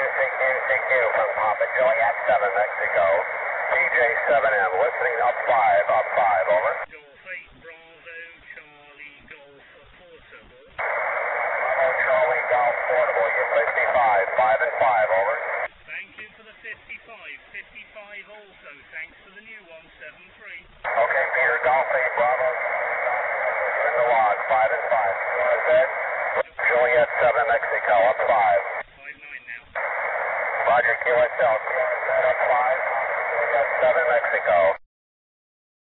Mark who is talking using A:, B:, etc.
A: CQ from Papa Juliet 7 Mexico. TJ7M, listening up 5, over.
B: Golf 8 Bravo Charlie Golf Portable.
A: Bravo Charlie Golf Portable, you're 55, 5 and 5, over.
B: Thank you for the 55. 55 also, thanks for the new one, 7-3.
A: Okay, Peter, Golf 8 Bravo. You're in the log, 5 and 5. Good. Juliet 7 Mexico, up 5.
B: 5-9 now.
A: Roger, QSL, up 5. Juliet 7 Mexico.